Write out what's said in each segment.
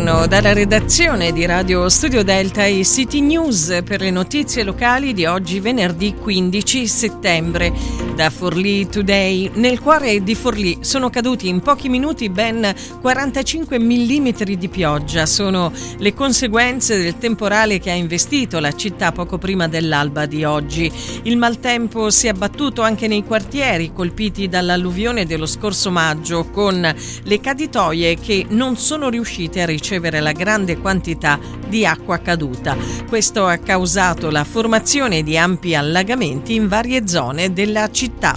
buongiorno dalla redazione di Radio Studio Delta e City News per le notizie locali di oggi venerdì 15 settembre. Da Forlì Today, nel cuore di Forlì sono caduti in pochi minuti ben 45 mm di pioggia. Sono le conseguenze del temporale che ha investito la città poco prima dell'alba di oggi. Il maltempo si è abbattuto anche nei quartieri colpiti dall'alluvione dello scorso maggio, con le caditoie che non sono riuscite a ricevere la grande quantità di acqua caduta. Questo ha causato la formazione di ampi allagamenti in varie zone della città.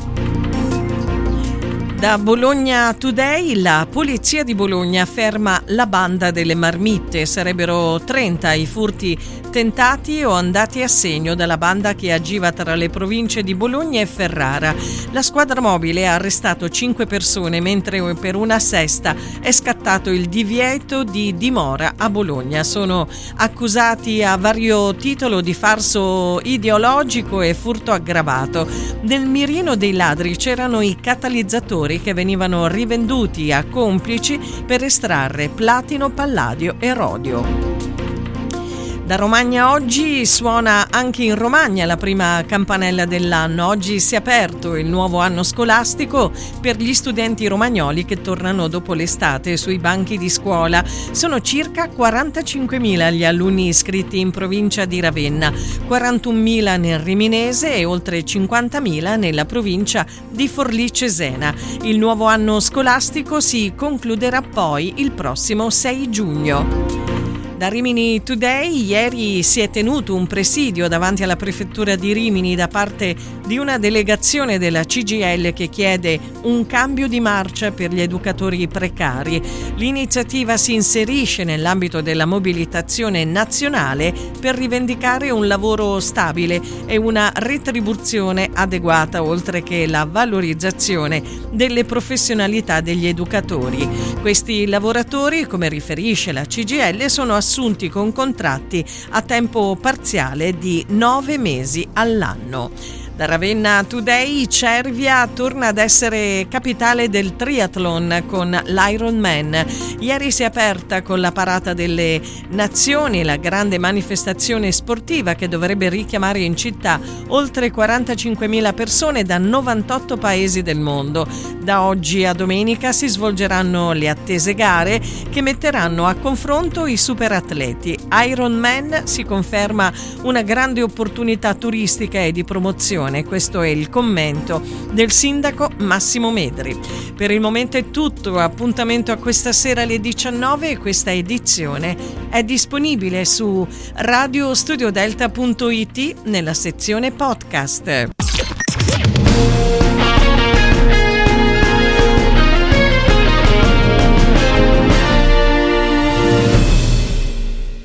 Da Bologna Today, la polizia di Bologna ferma la banda delle marmitte. Sarebbero 30 i furti tentati o andati a segno dalla banda che agiva tra le province di Bologna e Ferrara. La squadra mobile ha arrestato 5 persone, mentre per una sesta è scattato il divieto di dimora a Bologna. Sono accusati a vario titolo di falso ideologico e furto aggravato. Nel mirino dei ladri c'erano i catalizzatori che venivano rivenduti a complici per estrarre platino, palladio e rodio. Da Romagna oggi suona anche in Romagna la prima campanella dell'anno. Oggi si è aperto il nuovo anno scolastico per gli studenti romagnoli che tornano dopo l'estate sui banchi di scuola. Sono circa 45.000 gli alunni iscritti in provincia di Ravenna, 41.000 nel Riminese e oltre 50.000 nella provincia di Forlì Cesena. Il nuovo anno scolastico si concluderà poi il prossimo 6 giugno. Da Rimini Today, ieri si è tenuto un presidio davanti alla prefettura di Rimini da parte di una delegazione della CGIL che chiede un cambio di marcia per gli educatori precari. L'iniziativa si inserisce nell'ambito della mobilitazione nazionale per rivendicare un lavoro stabile e una retribuzione adeguata, oltre che la valorizzazione delle professionalità degli educatori. Questi lavoratori, come riferisce la CGIL, sono assunti con contratti a tempo parziale di 9 mesi all'anno. Da Ravenna Today, Cervia torna ad essere capitale del triathlon con l'Ironman. Ieri si è aperta con la Parata delle Nazioni, la grande manifestazione sportiva che dovrebbe richiamare in città oltre 45.000 persone da 98 paesi del mondo. Da oggi a domenica si svolgeranno le attese gare che metteranno a confronto i superatleti. Ironman si conferma una grande opportunità turistica e di promozione. Questo è il commento del sindaco Massimo Medri. Per il momento è tutto, appuntamento a questa sera alle 19 e questa edizione è disponibile su radiostudiodelta.it nella sezione podcast.